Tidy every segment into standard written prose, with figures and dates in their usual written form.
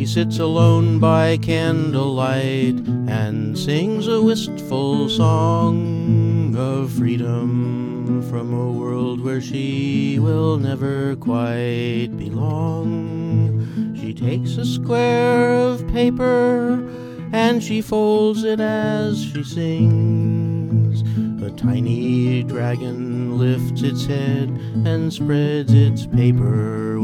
She sits alone by candlelight and sings a wistful song of freedom from a world where she will never quite belong. She takes a square of paper and she folds it as she sings. A tiny dragon lifts its head and spreads its paper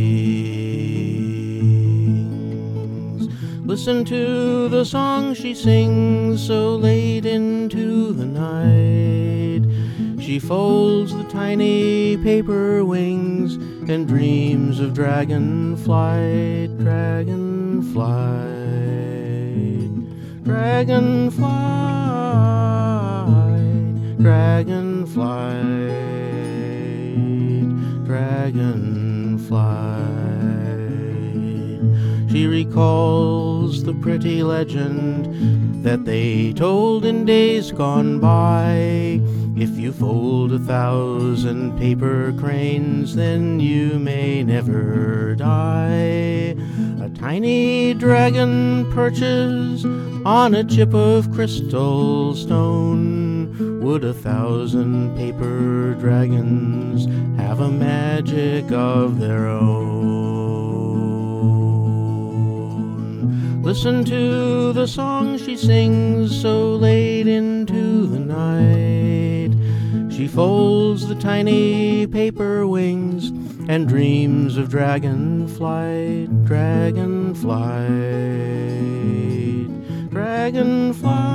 wings. Listen to the song she sings so late into the night. She folds the tiny paper wings and dreams of dragon flight, dragon flight, dragon flight, dragon flight, dragon flight. She recalls the pretty legend that they told in days gone by. If you fold 1,000 paper cranes, then you may never die. A tiny dragon perches on a chip of crystal stone. Would 1,000 paper dragons have a magic of their own? Listen to the song she sings so late into the night. She folds the tiny paper wings and dreams of dragon flight, dragon flight, dragon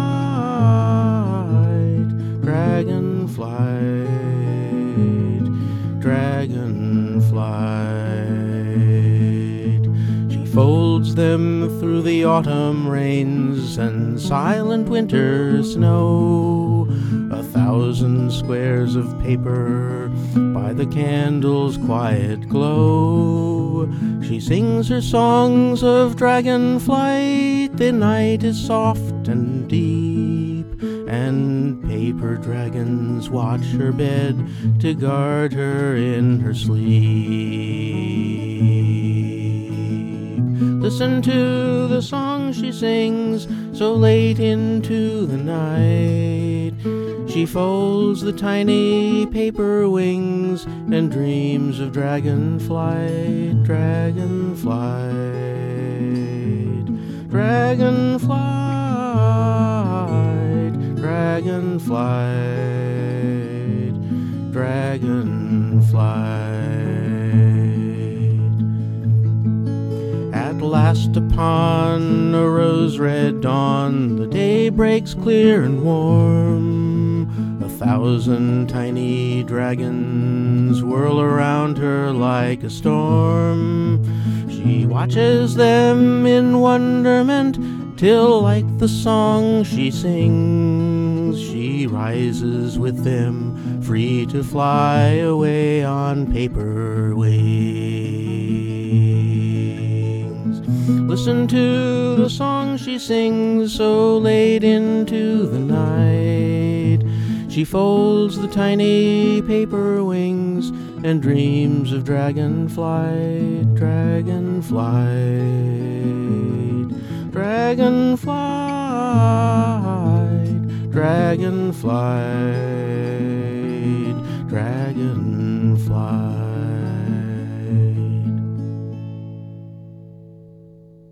flight, dragon flight, dragon flight. She folds them through the autumn rains and silent winter snow. 1,000 squares of paper by the candle's quiet glow. She sings her songs of dragon flight. The night is soft and deep, and paper dragons watch her bed to guard her in her sleep. Listen to the song she sings so late into the night. She folds the tiny paper wings and dreams of dragon flight, dragon flight, dragon flight, dragon flight, dragon flight. At last upon a rose-red dawn, the day breaks clear and warm. 1,000 tiny dragons whirl around her like a storm. She watches them in wonderment till, like the song she sings, she rises with them, free to fly away on paper wings. Listen to the song she sings so late into the night. She folds the tiny paper wings and dreams of dragon flight, dragon flight, dragon flight, dragon flight, dragon flight.